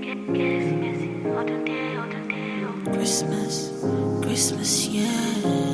Christmas, Christmas, yeah.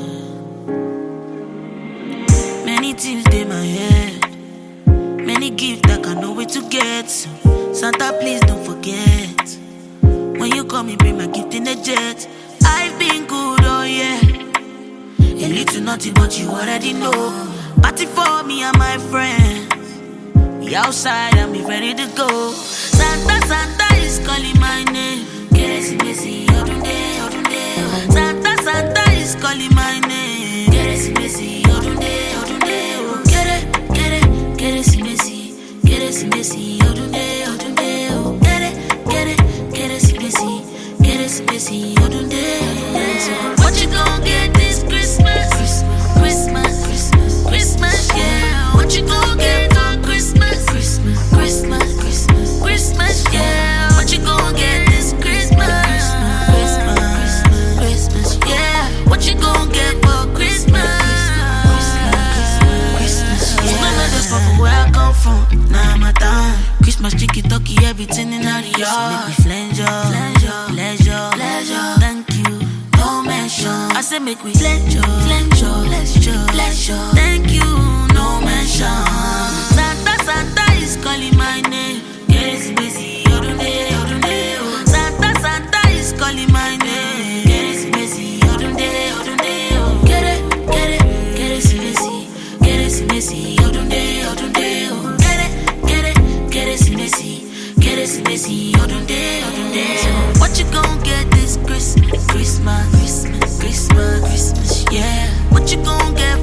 Many things in my head, many gifts I can't know where to get. So Santa, please don't forget. When you call me, bring my gift in a jet. I've been good, oh yeah. A little naughty, but you already know. Party for me and my friends. We outside and we ready to go. Santa, Santa is calling my name. Keresimesi, Odunde, Odunde. Santa, Santa is calling my name. Keresimesi, Odunde, Odunde. Keresimesi, Keresimesi, Odunde, Odunde. Keresimesi, Keresimesi, Odunde, Odunde. What you gon' get this Christmas? Christmas, Christmas, Christmas, yeah. What you gon' get for Christmas? Christmas, Christmas, Christmas, Christmas, yeah. What you gon' get this Christmas? Christmas, Christmas, yeah. What you gon' get for Christmas? Christmas, yeah. None of this from where I come from. Now my time. Christmas chicky turkey, everything in the yard. Make me flenjo, pleasure, pleasure. Thank you, no mention. I say make me flenjo, pleasure. Thank you, no mention. Santa, Santa is calling my name. Keresimesi, Odunde, Odunde. Santa, Santa is calling my name. Keresimesi, Odunde, Odunde. Keresimesi, Keresimesi, Odunde, Odunde. Keresimesi, Odunde, Odunde. So what you gon' get this Christmas? Christmas, Christmas, Christmas, Christmas, yeah. What you gon' get